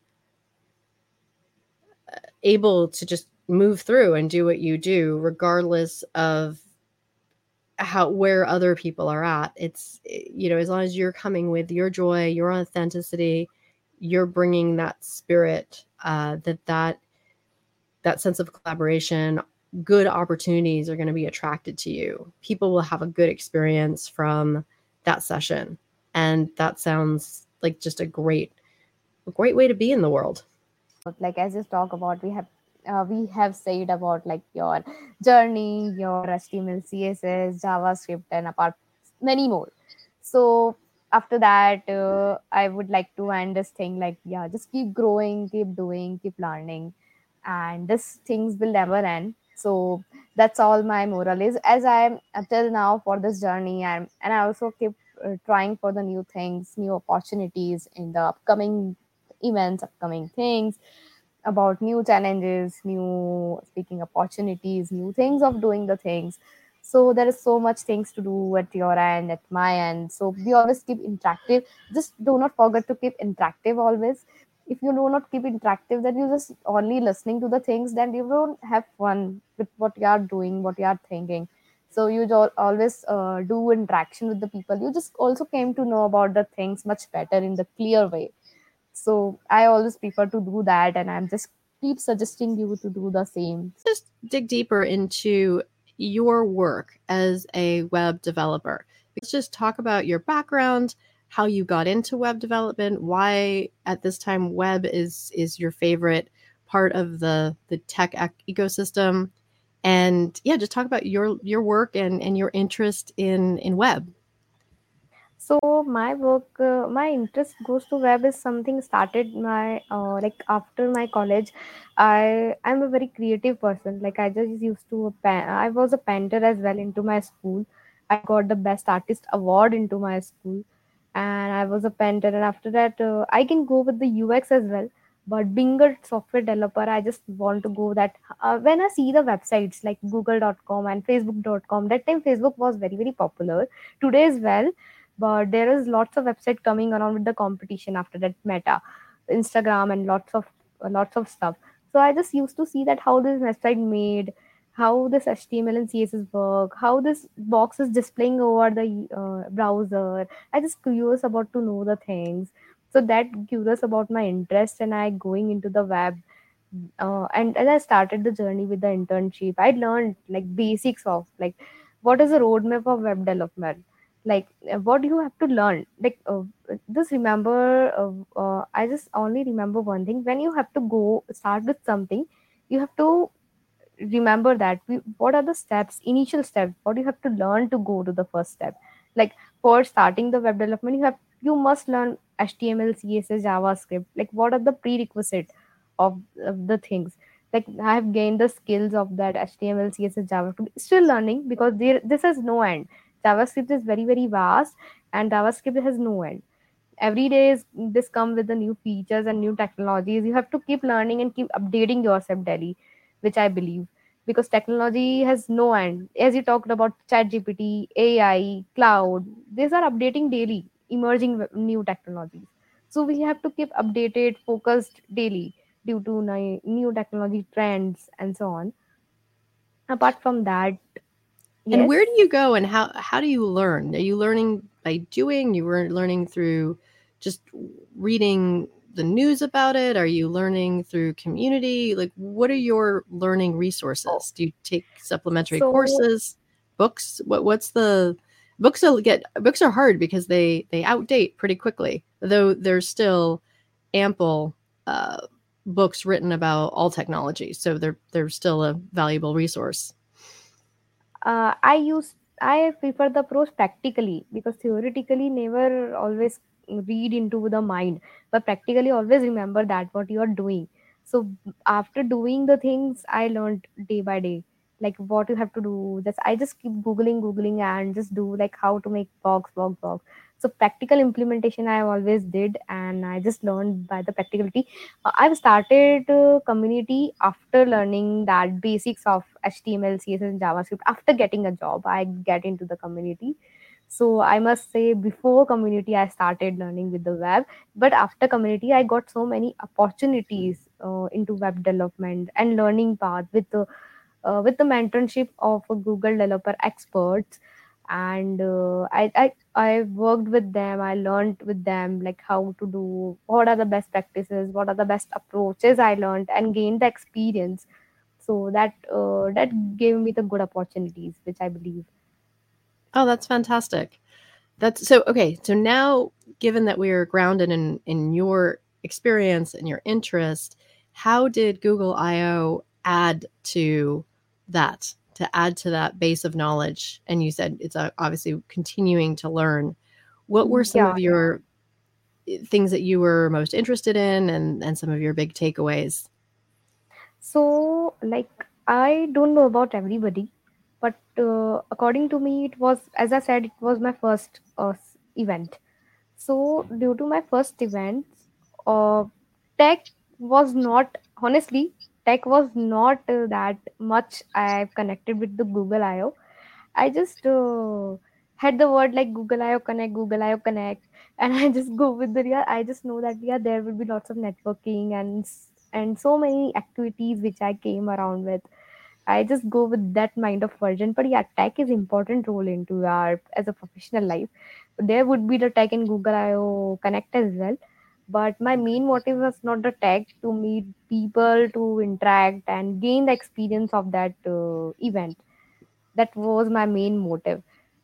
able to just move through and do what you do, regardless of how where other people are at. It's, you know, as long as you're coming with your joy, your authenticity, you're bringing that spirit, uh, that that that sense of collaboration, good opportunities are going to be attracted to you. People will have a good experience from that session, and that sounds like just a great, a great way to be in the world. Like as you talk about, we have uh, we have said about like your journey, your H T M L, C S S, JavaScript, and apart many more. So after that, uh, I would like to end this thing like, yeah, just keep growing, keep doing, keep learning, and this things will never end. So that's all my moral is. As I'm until now for this journey, and and I also keep uh, trying for the new things, new opportunities in the upcoming events, upcoming things, about new challenges, new speaking opportunities, new things of doing the things. So there is so much things to do at your end, at my end. So we always keep interactive. Just do not forget to keep interactive always. If you do not keep interactive, then you just only listening to the things, then you don't have fun with what you are doing, what you are thinking. So you al- always uh, do interaction with the people. You just also came to know about the things much better in the clear way. So I always prefer to do that, and I'm just keep suggesting you to do the same. Just dig deeper into your work as a web developer. Let's just talk about your background, how you got into web development, why at this time web is is your favorite part of the the tech ec- ecosystem, and yeah, just talk about your your work and and your interest in in web. So my work, uh, my interest goes to web is something started my uh, like after my college. I I'm a very creative person. Like I just used to pa- I was a painter as well into my school. I got the best artist award into my school, and I was a painter. And after that, uh, I can go with the U X as well. But being a software developer, I just want to go that uh, when I see the websites like google dot com and facebook dot com, that time Facebook was very very popular. Today as well, but there is lots of website coming around with the competition after that, Meta, Instagram, and lots of lots of stuff. So I just used to see that how this website made, how this H T M L and C S S work, how this box is displaying over the uh, browser. I just curious about to know the things. So that curious about my interest, and I going into the web. Uh, and as I started the journey with the internship, I learned like basics of like what is the roadmap of web development, like uh, what you have to learn. Like uh, just remember, uh, uh, I just only remember one thing: when you have to go start with something, you have to remember that we, what are the steps, initial steps, what you have to learn to go to the first step. Like for starting the web development, you have you must learn H T M L, C S S, JavaScript. Like what are the prerequisite of, of the things. Like I have gained the skills of that H T M L, C S S, JavaScript, still learning because there this has no end. JavaScript is very very vast, and JavaScript has no end. Every day is this come with the new features and new technologies. You have to keep learning and keep updating yourself daily, which I believe, because technology has no end. As you talked about chat gpt, AI, cloud, these are updating daily, emerging w- new technologies. So we have to keep updated, focused daily due to ni- new technology trends and so on. Apart from that, And yes. where do you go and how how do you learn? Are you learning by doing? You were learning through just reading the news about it? Are you learning through community? Like what are your learning Oh, resources? Do you take supplementary so courses, books? What what's the books will get books are hard because they they outdate pretty quickly. Though there's still ample uh, books written about all technology. So they're they're still a valuable resource. uh, I use I prefer the approach practically, because theoretically never always read into the mind, but practically always remember that what you are doing. So after doing the things, I learned day by day, like what you have to do. Just I just keep googling, googling, and just do like how to make box, box, box. So practical implementation I always did, and I just learned by the practicality. uh, I've started uh, community after learning that basics of H T M L, C S S, and JavaScript. After getting a job, I get into the community. So I must say, before community, I started learning with the web, but after community, I got so many opportunities uh, into web development and learning path with the uh, with the mentorship of a Google developer experts. And uh, I, I I worked with them. I learned with them like how to do, what are the best practices, what are the best approaches. I learned and gained the experience. So that uh, that gave me the good opportunities, which I believe. Oh, that's fantastic. That's so okay. So now, given that we are grounded in in your experience and your interest, how did Google I O add to that, to add to that base of knowledge? And you said it's uh, obviously continuing to learn. What were some Yeah. of your eh, things that you were most interested in, and and some of your big takeaways? So, like, I don't know about everybody, but uh, according to me, it was, as I said, it was my first uh, s- event. So, due to my first event, uh, tech was not, honestly, tech was not uh, that much I've connected with the Google I O. I just uh, had the word like Google I O Connect, Google I O Connect, and I just go with the, yeah. I just know that, yeah, there will be lots of networking and s- and so many activities which I came around with. I just go with that mind of version. But yeah, tech is important role into our as a professional life. There would be the tech in Google I O Connect as well. But my main motive was not the tech, to meet people, to interact and gain the experience of that uh, event. That was my main motive.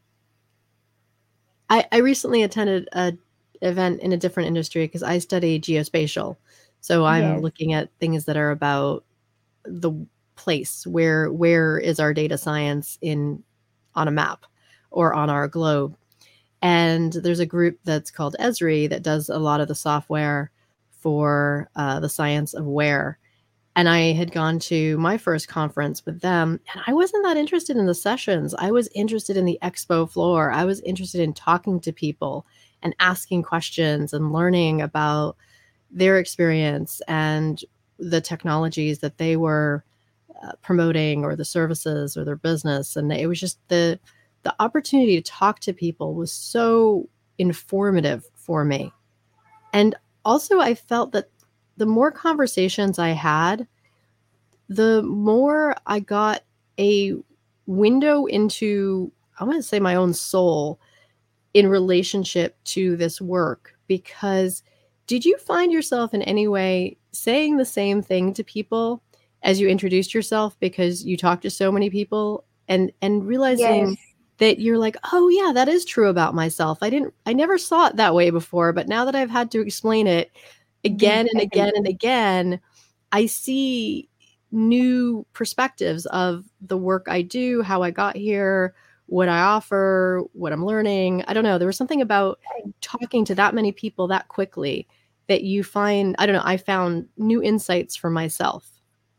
I, I recently attended a event in a different industry because I study geospatial. So I'm Yes, looking at things that are about the place where where is our data science in on a map or on our globe. And there's a group that's called Esri that does a lot of the software for uh, the science of where. And I had gone to my first conference with them, and I wasn't that interested in the sessions. I was interested in the expo floor. I was interested in talking to people and asking questions and learning about their experience and the technologies that they were uh, promoting, or the services or their business. And it was just the the opportunity to talk to people was so informative for me. And also I felt that the more conversations I had, the more I got a window into, I want to say, my own soul in relationship to this work. Because did you find yourself in any way saying the same thing to people as you introduced yourself, because you talked to so many people, and and yes, realizing that you're like, oh yeah, that is true about myself. I didn't I never saw it that way before, but now that I've had to explain it agree, again and agree. again and again, I see new perspectives of the work I do, how I got here, what I offer, what I'm learning. I don't know. There was something about talking to that many people that quickly that you find, I don't know, I found new insights for myself.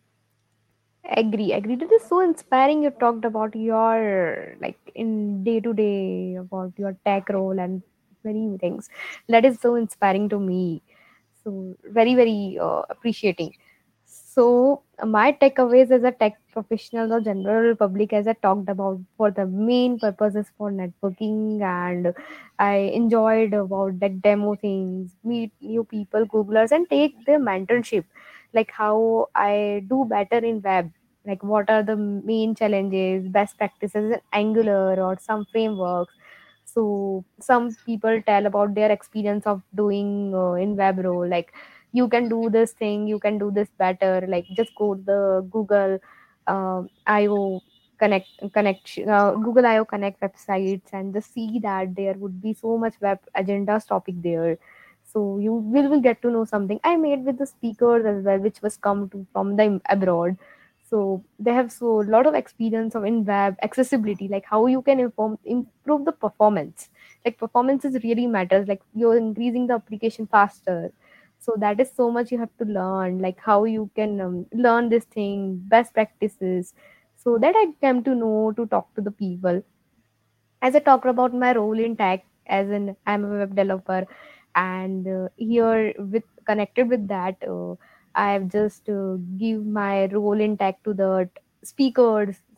Agree, agree. That is so inspiring. You talked about your like in day to day about your tech role and many things. That is so inspiring to me. So very, very uh, appreciating. So my takeaways as a tech professional or general public, as I talked about, for the main purposes for networking, and I enjoyed about that demo things, meet new people, Googlers, and take their mentorship, like how I do better in web, like what are the main challenges, best practices in Angular or some frameworks. So some people tell about their experience of doing uh, in web role, like you can do this thing, you can do this better, like just go to the Google um IO connect connect uh, Google IO Connect websites and just see that there would be so much web agendas topic there. So you will, will get to know something. I made with the speakers as well, which was come to from the abroad. So they have so a lot of experience of in web accessibility, like how you can inform improve the performance. Like performance is really matters, like you're increasing the application faster. So that is so much you have to learn, like how you can um, learn this thing, best practices. So that I came to know to talk to the people. As I talked about my role in tech, as in I'm a web developer, and uh, here with connected with that, uh, I've just uh, give my role in tech to the t- speakers,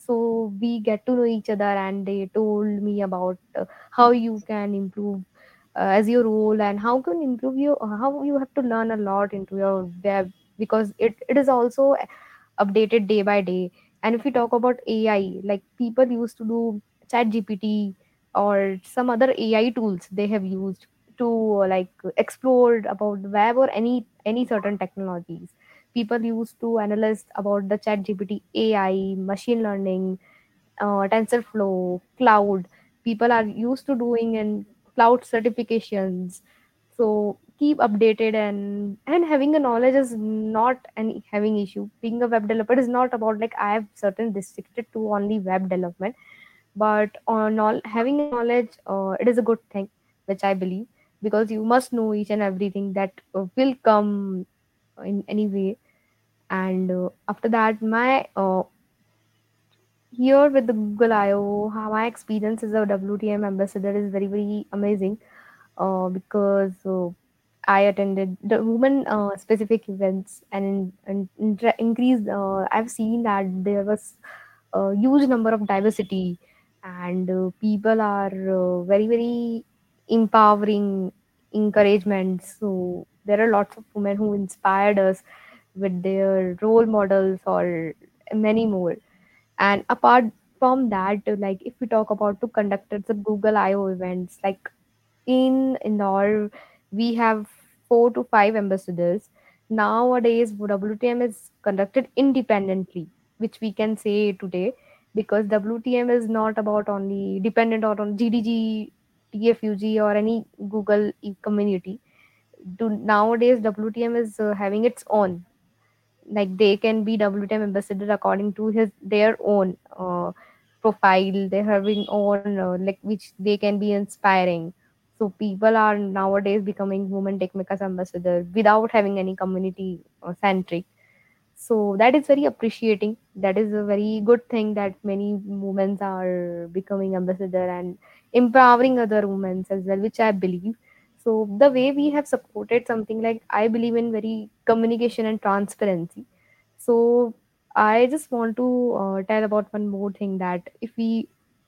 So we get to know each other, and they told me about uh, how you can improve uh, as your role, and how can improve your how you have to learn a lot into your web, because it, it is also updated day by day. And if we talk about A I, like people used to do chat G P T or some other A I tools they have used to uh, like explore about the web or any any certain technologies. People used to analyze about the chat G P T, A I, machine learning, uh, TensorFlow, cloud. People are used to doing and cloud certifications. So keep updated, and and having a knowledge is not any having issue. Being a web developer is not about like I have certain restricted to only web development, but on all having a knowledge, uh, it is a good thing, which I believe, because you must know each and everything that uh, will come in any way. And uh, after that, my uh, here with the Google I O, how my experience as a W T M ambassador is very, very amazing uh, because uh, I attended the women uh, specific events, and, and, and increased. Uh, I've seen that there was a huge number of diversity, and uh, people are uh, very, very empowering encouragement. So there are lots of women who inspired us with their role models or many more. And apart from that, like if we talk about to conductors of Google I O events, like in Indore, we have four to five ambassadors. Nowadays, W T M is conducted independently, which we can say today, because W T M is not about only dependent on G D G, T F U G, or any Google e- community. Do, nowadays, W T M is uh, having its own, like they can be W T M ambassador according to his their own uh, profile. They're having own uh, like which they can be inspiring. So people are nowadays becoming women techmakers ambassador without having any community uh, centric. So that is very appreciating. That is a very good thing that many women are becoming ambassador and empowering other women as well, which I believe. So the way we have supported something, like I believe in very communication and transparency. So I just want to uh, tell about one more thing, that if we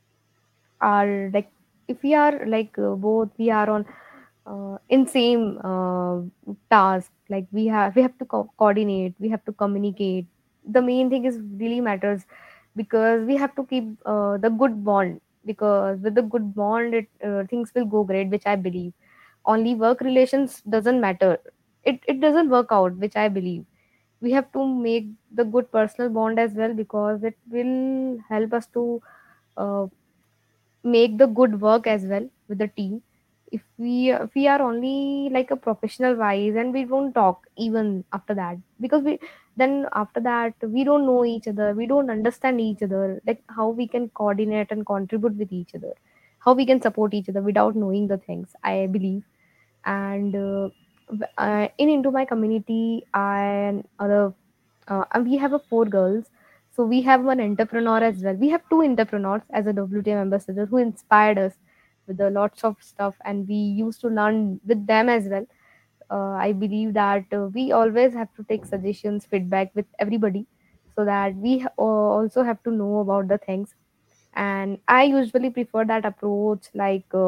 are like if we are like uh, both we are on uh, in same uh, task, like we have we have to co- coordinate, we have to communicate. The main thing is really matters, because we have to keep uh, the good bond, because with the good bond it uh, things will go great, which I believe. Only work relations doesn't matter, it, it doesn't work out, which I believe. We have to make the good personal bond as well, because it will help us to uh, make the good work as well with the team. If we if we are only like a professional wise and we don't talk even after that, because we then after that we don't know each other, we don't understand each other, like how we can coordinate and contribute with each other, how we can support each other without knowing the things, I believe. And uh, w- uh, in into my community and other uh, and we have a four girls. So we have one entrepreneur as well. We have two entrepreneurs as a W T M ambassador who inspired us with a lots of stuff, and we used to learn with them as well. Uh, I believe that uh, we always have to take suggestions, feedback with everybody, so that we ha- uh, also have to know about the things. And I usually prefer that approach, like. Uh,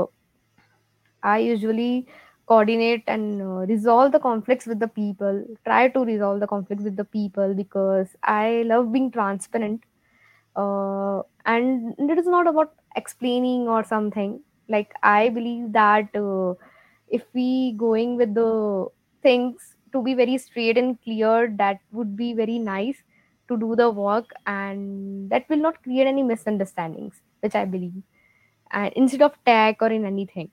I usually coordinate and uh, resolve the conflicts with the people, try to resolve the conflict with the people, because I love being transparent. Uh, and it is not about explaining or something. Like, I believe that uh, if we going with the things to be very straight and clear, that would be very nice to do the work, and that will not create any misunderstandings, which I believe. And instead of tag or in anything,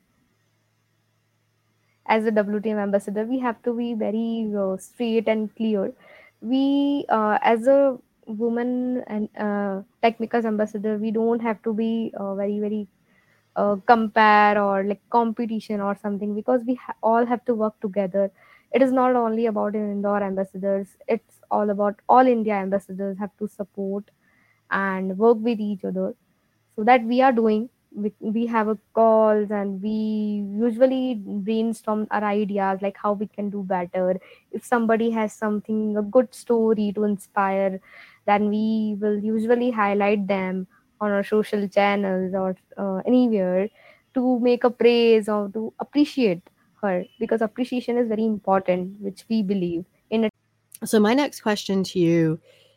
as a W T M ambassador, we have to be very uh, straight and clear. We, uh, as a woman and uh, Technica's ambassador, we don't have to be uh, very, very uh, compare or like competition or something, because we ha- all have to work together. It is not only about an Indore ambassadors, it's all about all India ambassadors have to support and work with each other. So that we are doing, we, we have a calls, and we usually brainstorm our ideas, like how we can do better. If somebody has something, a good story to inspire, then we will usually highlight them on our social channels or uh, anywhere to make a praise or to appreciate her, because appreciation is very important, which we believe in. So my next question to you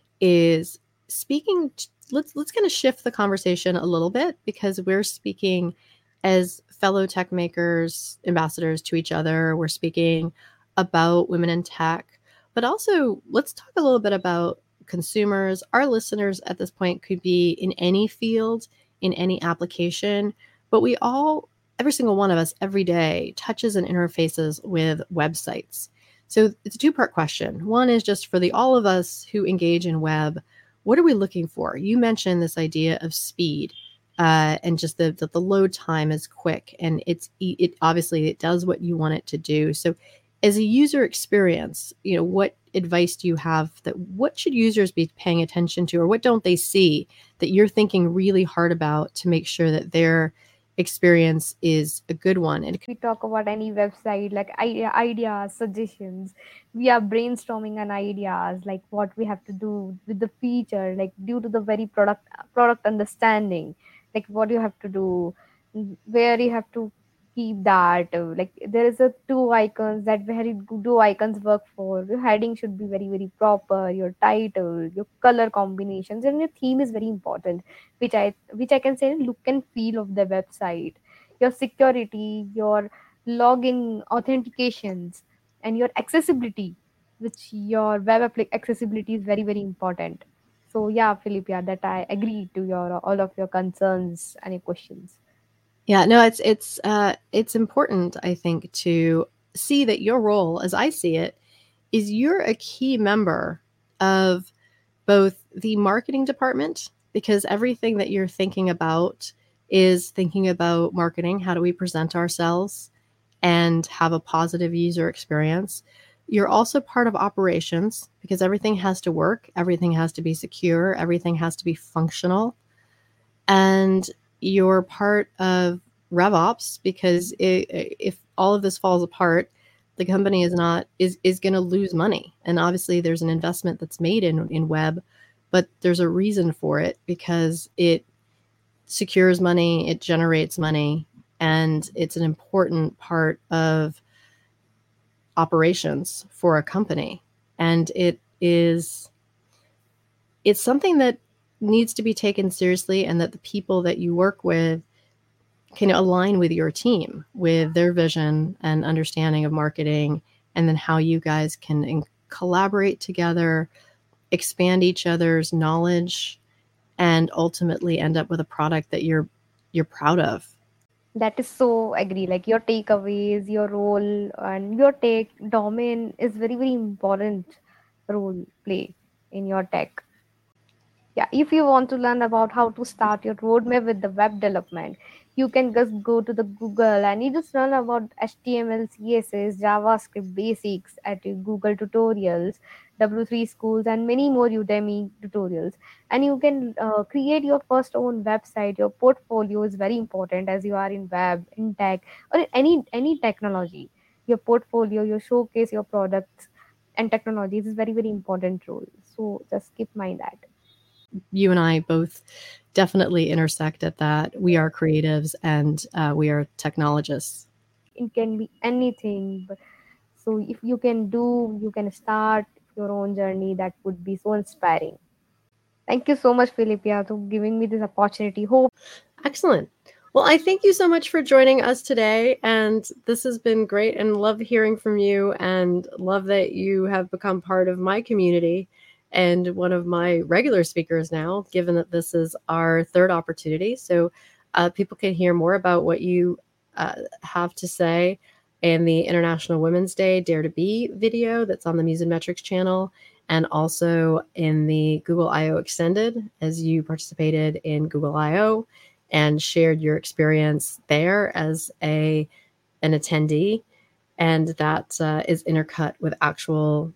is speaking t- let's let's kind of shift the conversation a little bit, because we're speaking as fellow tech makers, ambassadors to each other. We're speaking about women in tech, but also let's talk a little bit about consumers. Our listeners at this point could be in any field, in any application, but we all, every single one of us every day touches and interfaces with websites. So it's a two-part question. One is just for the all of us who engage in web, what are we looking for? You mentioned this idea of speed, uh, and just the, that the load time is quick, and it's it obviously it does what you want it to do. So as a user experience, you know, what advice do you have that what should users be paying attention to, or what don't they see that you're thinking really hard about to make sure that their experience is a good one? And We talk about any website, like idea, ideas, suggestions. We are brainstorming on ideas, like what we have to do with the feature, like due to the very product product understanding, like what you have to do, where you have to keep that. uh, Like there is a two icons that very do icons work for. Your heading should be very very proper. Your title, your color combinations, and your theme is very important, which I which I can say look and feel of the website, your security, your login authentications, and your accessibility, which your web applic accessibility is very, very important. So yeah, Philip, yeah, that I agree to your all of your concerns and your questions. Yeah, no, it's it's uh, it's important, I think, to see that your role, as I see it, is you're a key member of both the marketing department, because everything that you're thinking about is thinking about marketing. How do we present ourselves and have a positive user experience? You're also part of operations, because everything has to work, everything has to be secure, everything has to be functional. And you're part of RevOps, because it, if all of this falls apart, the company is not is is going to lose money. And obviously, there's an investment that's made in in web, but there's a reason for it, because it secures money, it generates money, and it's an important part of operations for a company. And it is it's something that needs to be taken seriously, and that the people that you work with can align with your team, with their vision and understanding of marketing, and then how you guys can in- collaborate together, expand each other's knowledge, and ultimately end up with a product that you're you're proud of. That is so agree. Like your takeaways, your role, and your take domain is very, very important role play in your tech. Yeah, if you want to learn about how to start your roadmap with the web development, you can just go to the Google and you just learn about H T M L, C S S, JavaScript basics at your Google tutorials, W three schools, and many more Udemy tutorials. And you can uh, create your first own website. Your portfolio is very important as you are in web, in tech, or in any any technology. Your portfolio, your showcase, your products and technologies is very very important role. So just keep mind that. You and I both definitely intersect at that. We are creatives, and uh, we are technologists. It can be anything, but so if you can do, you can start your own journey. That would be so inspiring. Thank you so much, Philippia, for giving me this opportunity. Hope Excellent. Well, I thank you so much for joining us today. And this has been great, and love hearing from you, and love that you have become part of my community and one of my regular speakers now, given that this is our third opportunity. So uh, people can hear more about what you uh, have to say in the International Women's Day Dare to Be video that's on the Musenmetrics channel, and also in the Google I O Extended, as you participated in Google I O and shared your experience there as a an attendee, and that uh, is intercut with actual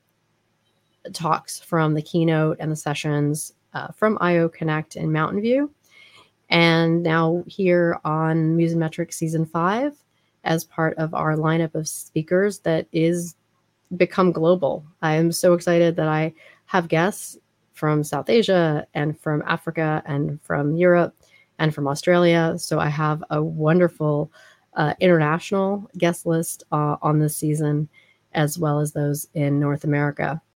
talks from the keynote and the sessions uh, from I O Connect in Mountain View, and now here on Musenmetrics Season five as part of our lineup of speakers that is become global. I am so excited that I have guests from South Asia and from Africa and from Europe and from Australia. So I have a wonderful uh, international guest list uh, on this season, as well as those in North America.